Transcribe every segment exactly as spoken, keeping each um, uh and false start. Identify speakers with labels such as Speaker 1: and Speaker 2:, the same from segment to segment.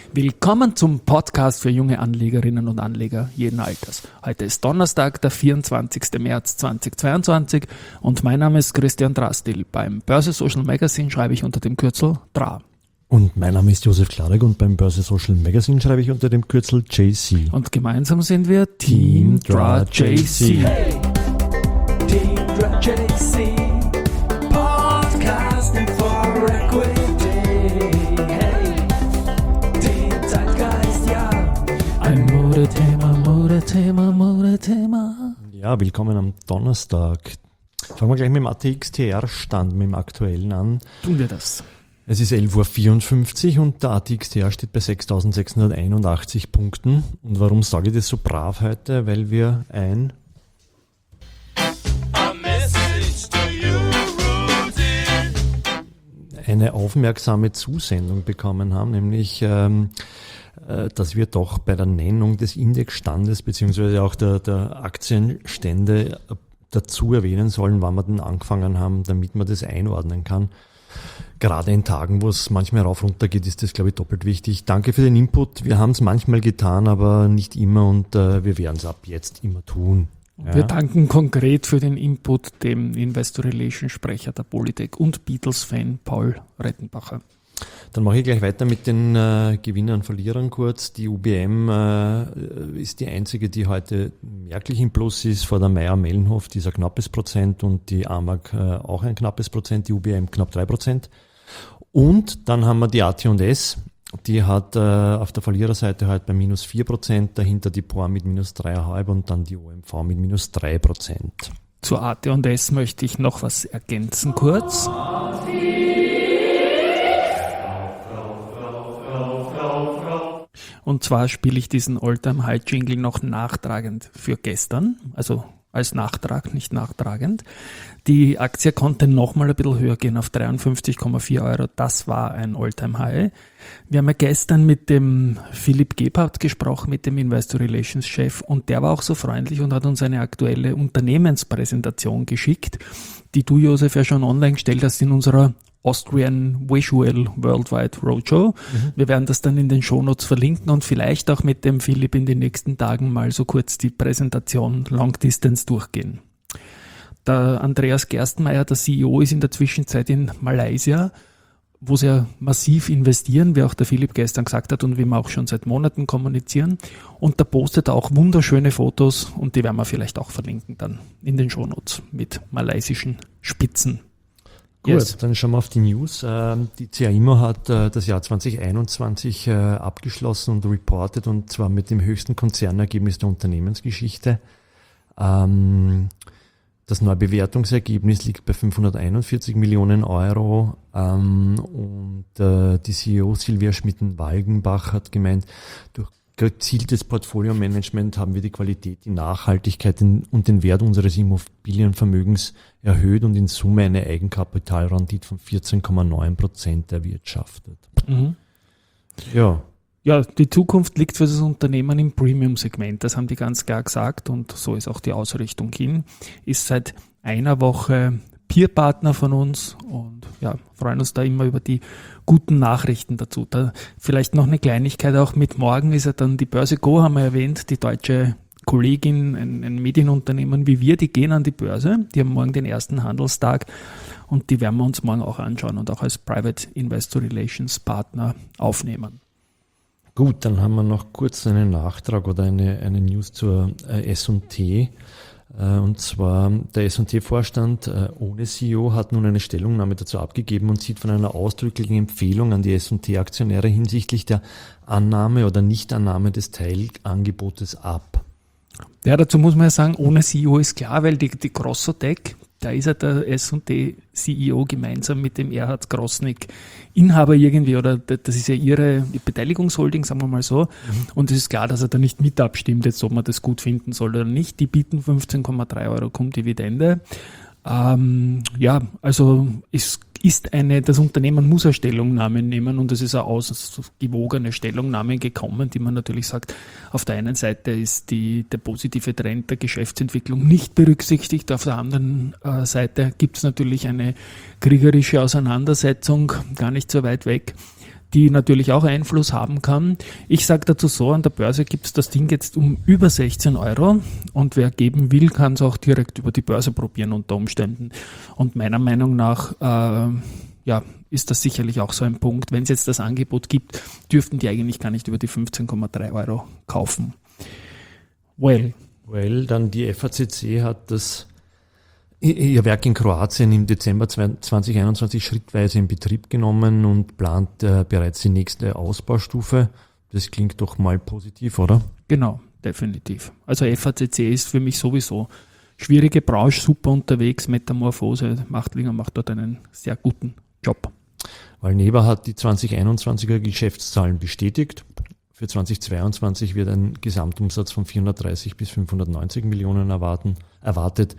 Speaker 1: Willkommen zum Podcast für junge Anlegerinnen und Anleger jeden Alters. Heute ist Donnerstag, der vierundzwanzigster März zweitausendzweiundzwanzig und mein Name ist Christian Drastil. Beim Börse Social Magazine schreibe ich unter dem Kürzel D R A.
Speaker 2: Und mein Name ist Josef Klarek und beim Börse Social Magazine schreibe ich unter dem Kürzel J C.
Speaker 1: Und gemeinsam sind wir Team D R A J C.
Speaker 3: Hey, Team D R A J C, Podcasting for Equity. Hey, Team Zeitgeist, ja.
Speaker 1: Ein Modethema, Modethema, Modethema.
Speaker 2: Ja, willkommen am Donnerstag. Fangen wir gleich mit dem A T X T R-Stand, mit dem aktuellen an.
Speaker 1: Tun wir das.
Speaker 2: Es ist elf Uhr vierundfünfzig und der A T X T R steht bei sechstausendsechshunderteinundachtzig Punkten. Und warum sage ich das so brav heute? Weil wir ein eine aufmerksame Zusendung bekommen haben, nämlich ähm, äh, dass wir doch bei der Nennung des Indexstandes beziehungsweise auch der, der Aktienstände dazu erwähnen sollen, wann wir denn angefangen haben, damit man das einordnen kann. Gerade in Tagen, wo es manchmal rauf runter geht, ist das, glaube ich, doppelt wichtig. Danke für den Input. Wir haben es manchmal getan, aber nicht immer und äh, wir werden es ab jetzt immer tun. Ja.
Speaker 1: Wir danken konkret für den Input dem Investor Relations Sprecher der Polytech und Beatles-Fan Paul Rettenbacher.
Speaker 2: Dann mache ich gleich weiter mit den äh, Gewinnern und Verlierern kurz. Die U B M äh, ist die einzige, die heute merklich im Plus ist, vor der Mayr-Melnhof, die ist ein knappes Prozent und die A M A G äh, auch ein knappes Prozent, die U B M knapp drei Prozent. Und dann haben wir die A T und S, die hat äh, auf der Verliererseite halt bei minus vier Prozent, dahinter die P O A mit minus drei Komma fünf und dann die O M V mit minus drei Prozent.
Speaker 1: Zur A T und S möchte ich noch was ergänzen kurz. Und zwar spiele ich diesen All-Time-High-Jingle noch nachtragend für gestern, also als Nachtrag, nicht nachtragend. Die Aktie konnte nochmal ein bisschen höher gehen auf dreiundfünfzig Komma vier Euro. Das war ein All-Time-High. Wir haben ja gestern mit dem Philipp Gebhardt gesprochen, mit dem Investor Relations Chef, und der war auch so freundlich und hat uns eine aktuelle Unternehmenspräsentation geschickt, die du, Josef, ja schon online gestellt hast in unserer Austrian Visual Worldwide Roadshow. Mhm. Wir werden das dann in den Shownotes verlinken und vielleicht auch mit dem Philipp in den nächsten Tagen mal so kurz die Präsentation Long Distance durchgehen. Der Andreas Gerstenmeier, der C E O, ist in der Zwischenzeit in Malaysia, wo sie ja massiv investieren, wie auch der Philipp gestern gesagt hat und wie wir auch schon seit Monaten kommunizieren. Und da postet er auch wunderschöne Fotos und die werden wir vielleicht auch verlinken dann in den Shownotes mit malaysischen Spitzen.
Speaker 2: Gut,
Speaker 1: Yes.
Speaker 2: Dann schauen wir auf die News. Die C A I M O hat das Jahr zweitausendeinundzwanzig abgeschlossen und reportet, und zwar mit dem höchsten Konzernergebnis der Unternehmensgeschichte. Das Neubewertungsergebnis liegt bei fünfhunderteinundvierzig Millionen Euro und die C E O Silvia Schmitten-Walgenbach hat gemeint, durch gezieltes Portfolio-Management haben wir die Qualität, die Nachhaltigkeit und den Wert unseres Immobilienvermögens erhöht und in Summe eine Eigenkapitalrendite von vierzehn Komma neun Prozent erwirtschaftet.
Speaker 1: Mhm.
Speaker 2: Ja.
Speaker 1: Ja, die Zukunft liegt für das Unternehmen im Premium-Segment. Das haben die ganz klar gesagt und so ist auch die Ausrichtung hin. Ist seit einer Woche Peer-Partner von uns und ja, freuen uns da immer über die guten Nachrichten dazu. Da vielleicht noch eine Kleinigkeit auch mit morgen ist ja dann die Börse Go, haben wir erwähnt, die deutsche Kollegin, ein, ein Medienunternehmen wie wir, die gehen an die Börse. Die haben morgen den ersten Handelstag und die werden wir uns morgen auch anschauen und auch als Private Investor Relations Partner aufnehmen.
Speaker 2: Gut, dann haben wir noch kurz einen Nachtrag oder eine, eine News zur äh, S und T. Und zwar der S und T-Vorstand ohne C E O hat nun eine Stellungnahme dazu abgegeben und sieht von einer ausdrücklichen Empfehlung an die S und T-Aktionäre hinsichtlich der Annahme oder Nichtannahme des Teilangebotes ab.
Speaker 1: Ja, dazu muss man ja sagen, ohne C E O ist klar, weil die, die Grossotec, da ist ja der S und T C E O gemeinsam mit dem Erhard Grosnick Inhaber irgendwie, oder das ist ja ihre Beteiligungsholding, sagen wir mal so. Mhm. Und es ist klar, dass er da nicht mit abstimmt, jetzt ob man das gut finden soll oder nicht. Die bieten fünfzehn Komma drei Euro cum Dividende. Ähm, ja, also es ist eine, das Unternehmen muss eine Stellungnahme nehmen und es ist eine ausgewogene Stellungnahme gekommen, die man natürlich sagt, auf der einen Seite ist die, der positive Trend der Geschäftsentwicklung nicht berücksichtigt, auf der anderen äh, Seite gibt es natürlich eine kriegerische Auseinandersetzung, gar nicht so weit weg, die natürlich auch Einfluss haben kann. Ich sage dazu so, an der Börse gibt es das Ding jetzt um über sechzehn Euro und wer geben will, kann es auch direkt über die Börse probieren unter Umständen. Und meiner Meinung nach äh, ja, ist das sicherlich auch so ein Punkt. Wenn es jetzt das Angebot gibt, dürften die eigentlich gar nicht über die fünfzehn Komma drei Euro kaufen. Well.
Speaker 2: Well, dann die F A C C hat das ihr Werk in Kroatien im Dezember zwanzig einundzwanzig schrittweise in Betrieb genommen und plant äh, bereits die nächste Ausbaustufe. Das klingt doch mal positiv, oder?
Speaker 1: Genau, definitiv. Also F A C C ist für mich sowieso schwierige Branche, super unterwegs, Metamorphose, Machtlinger macht dort einen sehr guten Job.
Speaker 2: Valneva hat die zwanzig einundzwanziger Geschäftszahlen bestätigt. Für zwanzig zweiundzwanzig wird ein Gesamtumsatz von vierhundertdreißig bis fünfhundertneunzig Millionen erwarten, erwartet.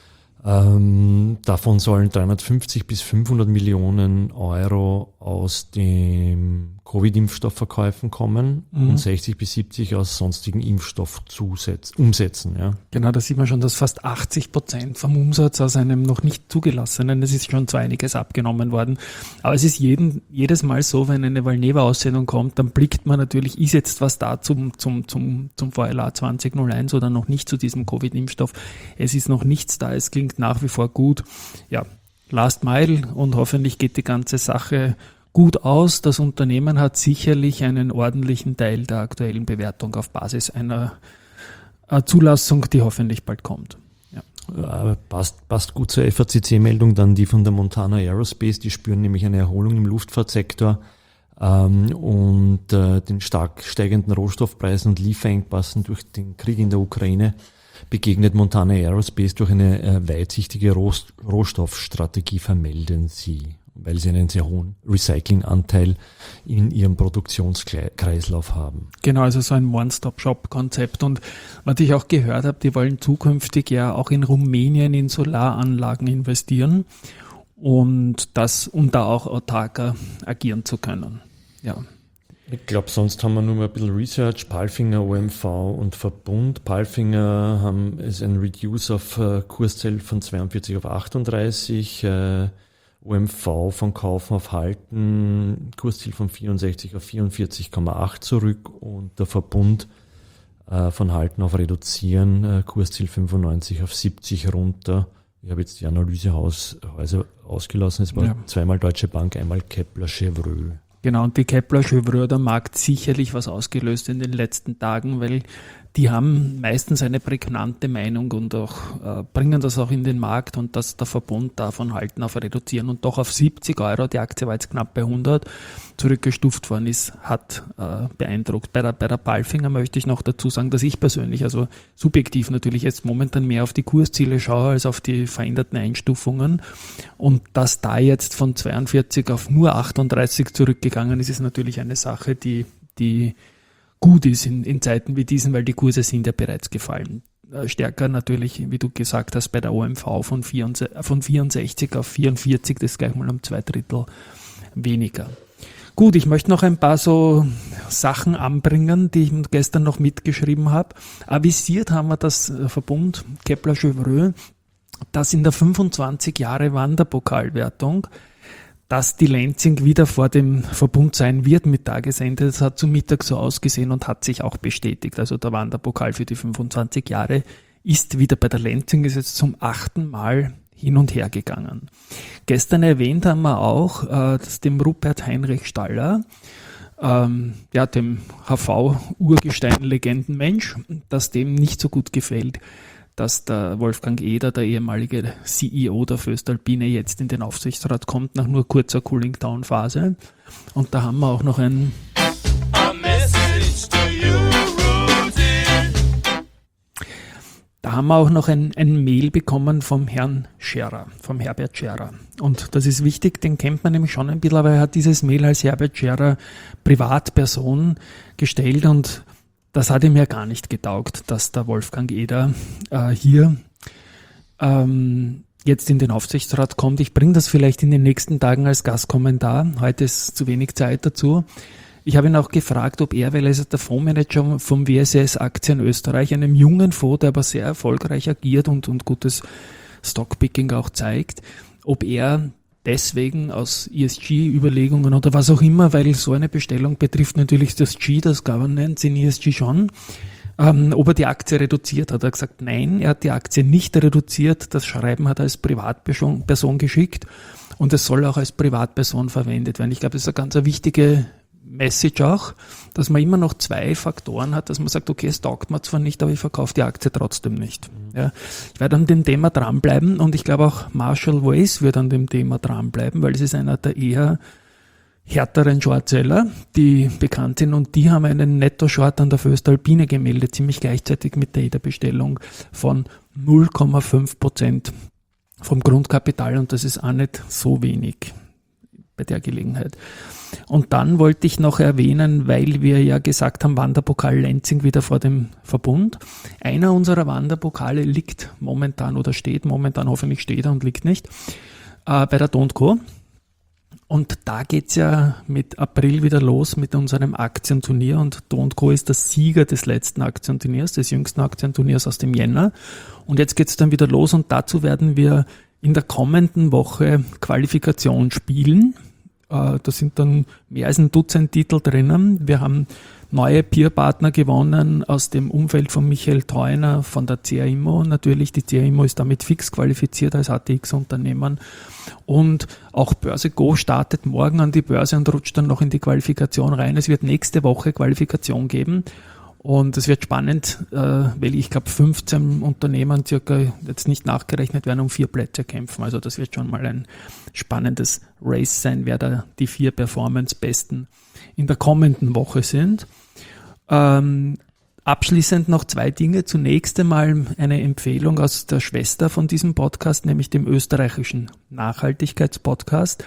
Speaker 2: Ähm, davon sollen dreihundertfünfzig bis fünfhundert Millionen Euro aus den Covid-Impfstoffverkäufen kommen mhm. und sechzig bis siebzig aus sonstigen Impfstoffumsätzen. Ja.
Speaker 1: Genau, da sieht man schon, dass fast achtzig Prozent vom Umsatz aus einem noch nicht zugelassenen, es ist schon so einiges abgenommen worden. Aber es ist jeden, jedes Mal so, wenn eine Valneva-Aussendung kommt, dann blickt man natürlich, ist jetzt was da zum, zum, zum, zum V L A zwanzig null eins oder noch nicht zu diesem Covid-Impfstoff. Es ist noch nichts da, es klingt nach wie vor gut. Ja, Last Mile und hoffentlich geht die ganze Sache gut aus. Das Unternehmen hat sicherlich einen ordentlichen Teil der aktuellen Bewertung auf Basis einer äh, Zulassung, die hoffentlich bald kommt. Ja.
Speaker 2: Äh, passt, passt gut zur F A C C-Meldung, dann die von der Montana Aerospace, die spüren nämlich eine Erholung im Luftfahrtsektor ähm, und äh, den stark steigenden Rohstoffpreisen und Lieferengpassen durch den Krieg in der Ukraine begegnet Montana Aerospace durch eine äh, weitsichtige Roh- Rohstoffstrategie, vermelden sie, weil sie einen sehr hohen Recyclinganteil in ihrem Produktionskreislauf haben.
Speaker 1: Genau, also so ein One-Stop-Shop-Konzept. Und was ich auch gehört habe, die wollen zukünftig ja auch in Rumänien in Solaranlagen investieren und das, um da auch autarker agieren zu können. Ja.
Speaker 2: Ich glaube, sonst haben wir nur mal ein bisschen Research. Palfinger, O M V und Verbund. Palfinger haben ist ein Reduce auf äh, Kursziel von zweiundvierzig auf achtunddreißig, äh, O M V von Kaufen auf Halten, Kursziel von vierundsechzig auf vierundvierzig Komma acht zurück und der Verbund äh, von Halten auf Reduzieren, äh, Kursziel fünfundneunzig auf siebzig runter. Ich habe jetzt die Analysehäuser ausgelassen. Es war ja. zweimal Deutsche Bank, einmal Kepler Chevreux.
Speaker 1: Genau, und die Kepler Chevreux, der Markt sicherlich was ausgelöst in den letzten Tagen, weil die haben meistens eine prägnante Meinung und auch äh, bringen das auch in den Markt und dass der Verbund davon halten auf reduzieren und doch auf siebzig Euro, die Aktie war jetzt knapp bei hundert, zurückgestuft worden ist, hat äh, beeindruckt. Bei der, bei der Palfinger möchte ich noch dazu sagen, dass ich persönlich, also subjektiv natürlich jetzt momentan mehr auf die Kursziele schaue als auf die veränderten Einstufungen und dass da jetzt von zweiundvierzig auf nur achtunddreißig zurückgegangen ist, ist natürlich eine Sache, die, die gut ist in, in Zeiten wie diesen, weil die Kurse sind ja bereits gefallen. Äh, stärker natürlich, wie du gesagt hast, bei der O M V von, vierundsechzig, von vierundsechzig auf vierundvierzig, das ist gleich mal um zwei Drittel weniger. Gut, ich möchte noch ein paar so Sachen anbringen, die ich gestern noch mitgeschrieben habe. Avisiert haben wir das Verbund Kepler Chevreux, dass in der fünfundzwanzig Jahre Wanderpokalwertung dass die Lenzing wieder vor dem Verbund sein wird mit Tagesende. Das hat zum Mittag so ausgesehen und hat sich auch bestätigt. Also der Wanderpokal für die fünfundzwanzig Jahre ist wieder bei der Lenzing, ist jetzt zum achten Mal hin und her gegangen. Gestern erwähnt haben wir auch, dass dem Rupert Heinrich Staller, ähm, ja, dem H V-Urgestein-Legendenmensch, dass dem nicht so gut gefällt, dass der Wolfgang Eder, der ehemalige C E O der Voestalpine, jetzt in den Aufsichtsrat kommt, nach nur kurzer Cooling-Down-Phase. Und da haben wir auch noch ein Da haben wir auch noch ein, ein Mail bekommen vom Herrn Scherer, vom Herbert Scherer. Und das ist wichtig, den kennt man nämlich schon ein bisschen, aber er hat dieses Mail als Herbert Scherer Privatperson gestellt und das hat ihm ja gar nicht getaugt, dass der Wolfgang Eder äh, hier ähm, jetzt in den Aufsichtsrat kommt. Ich bringe das vielleicht in den nächsten Tagen als Gastkommentar. Heute ist zu wenig Zeit dazu. Ich habe ihn auch gefragt, ob er, weil er ist der Fondsmanager vom W S S Aktien Österreich, einem jungen Fonds, der aber sehr erfolgreich agiert und, und gutes Stockpicking auch zeigt, ob er deswegen aus E S G-Überlegungen oder was auch immer, weil so eine Bestellung betrifft natürlich das G, das Governance in E S G schon, ähm, ob er die Aktie reduziert hat. Er hat gesagt, nein, er hat die Aktie nicht reduziert, das Schreiben hat er als Privatperson Person geschickt und es soll auch als Privatperson verwendet werden. Ich glaube, das ist eine ganz eine wichtige Message auch, dass man immer noch zwei Faktoren hat, dass man sagt, okay, es taugt mir zwar nicht, aber ich verkaufe die Aktie trotzdem nicht. Mhm. Ja, ich werde an dem Thema dranbleiben und ich glaube auch Marshall Wace wird an dem Thema dranbleiben, weil es ist einer der eher härteren Shortseller, die bekannt sind und die haben einen Netto-Short an der Voestalpine gemeldet, ziemlich gleichzeitig mit der E D A-Bestellung von null Komma fünf Prozent vom Grundkapital und das ist auch nicht so wenig bei der Gelegenheit. Und dann wollte ich noch erwähnen, weil wir ja gesagt haben, Wanderpokal Lenzing wieder vor dem Verbund. Einer unserer Wanderpokale liegt momentan oder steht momentan, hoffentlich steht er und liegt nicht, äh, bei der D und Co. Und da geht's ja mit April wieder los mit unserem Aktienturnier und D und Co. ist der Sieger des letzten Aktienturniers, des jüngsten Aktienturniers aus dem Jänner. Und jetzt geht's dann wieder los und dazu werden wir in der kommenden Woche Qualifikation spielen. Da sind dann mehr als ein Dutzend Titel drinnen. Wir haben neue Peer-Partner gewonnen aus dem Umfeld von Michael Theuner von der C A Immo. Natürlich, die C A Immo ist damit fix qualifiziert als A T X-Unternehmen. Und auch Börse Go startet morgen an die Börse und rutscht dann noch in die Qualifikation rein. Es wird nächste Woche Qualifikation geben. Und es wird spannend, äh, weil ich glaube fünfzehn Unternehmen circa jetzt nicht nachgerechnet werden, um vier Plätze kämpfen. Also das wird schon mal ein spannendes Race sein, wer da die vier Performance-Besten in der kommenden Woche sind. Ähm, abschließend noch zwei Dinge. Zunächst einmal eine Empfehlung aus der Schwester von diesem Podcast, nämlich dem österreichischen Nachhaltigkeitspodcast.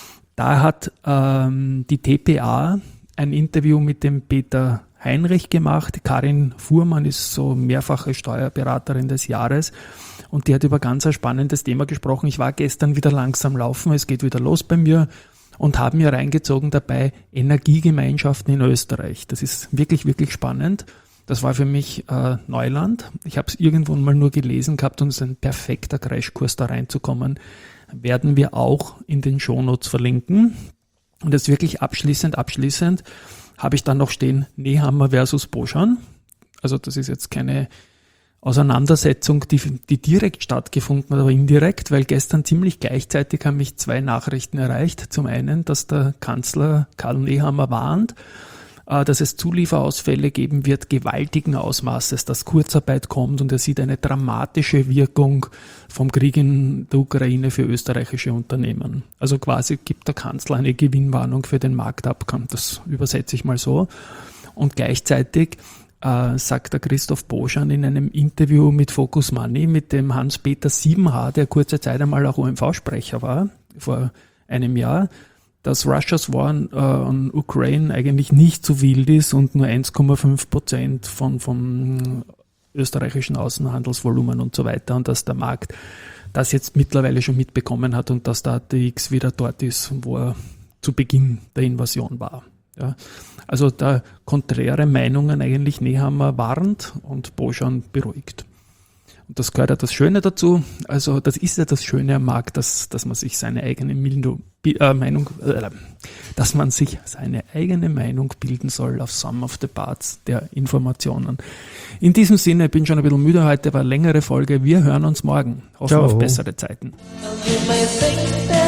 Speaker 1: Da hat ähm, die T P A ein Interview mit dem Peter Heinrich gemacht. Karin Fuhrmann ist so mehrfache Steuerberaterin des Jahres und die hat über ganz ein spannendes Thema gesprochen. Ich war gestern wieder langsam laufen, es geht wieder los bei mir und habe mir reingezogen dabei Energiegemeinschaften in Österreich. Das ist wirklich, wirklich spannend. Das war für mich äh, Neuland. Ich habe es irgendwann mal nur gelesen gehabt und es ist ein perfekter Crashkurs, da reinzukommen. Werden wir auch in den Shownotes verlinken. Und jetzt wirklich abschließend, abschließend habe ich dann noch stehen Nehammer versus Boschan. Also das ist jetzt keine Auseinandersetzung, die, die direkt stattgefunden hat, aber indirekt, weil gestern ziemlich gleichzeitig haben mich zwei Nachrichten erreicht. Zum einen, dass der Kanzler Karl Nehammer warnt, äh, dass es Zulieferausfälle geben wird, gewaltigen Ausmaßes, dass Kurzarbeit kommt und er sieht eine dramatische Wirkung vom Krieg in der Ukraine für österreichische Unternehmen. Also quasi gibt der Kanzler eine Gewinnwarnung für den Marktabgang. Das übersetze ich mal so. Und gleichzeitig äh, sagt der Christoph Boschan in einem Interview mit Focus Money mit dem Hans-Peter Siebenhaar, der kurze Zeit einmal auch O M V-Sprecher war, vor einem Jahr, dass Russia's War on, uh, on Ukraine eigentlich nicht so wild ist und nur eins Komma fünf Prozent von, vom österreichischen Außenhandelsvolumen und so weiter und dass der Markt das jetzt mittlerweile schon mitbekommen hat und dass der A T X wieder dort ist, wo er zu Beginn der Invasion war. Ja. Also da konträre Meinungen eigentlich Nehammer warnt und Boschan beruhigt. Und das gehört ja das Schöne dazu. Also das ist ja das Schöne am Markt, dass, dass man sich seine eigene Meinung, äh, Meinung äh, dass man sich seine eigene Meinung bilden soll auf Sum of the Parts der Informationen. In diesem Sinne, ich bin schon ein bisschen müde heute, war eine längere Folge. Wir hören uns morgen. Hoffen
Speaker 2: Ciao.
Speaker 1: auf bessere Zeiten.
Speaker 3: You may think that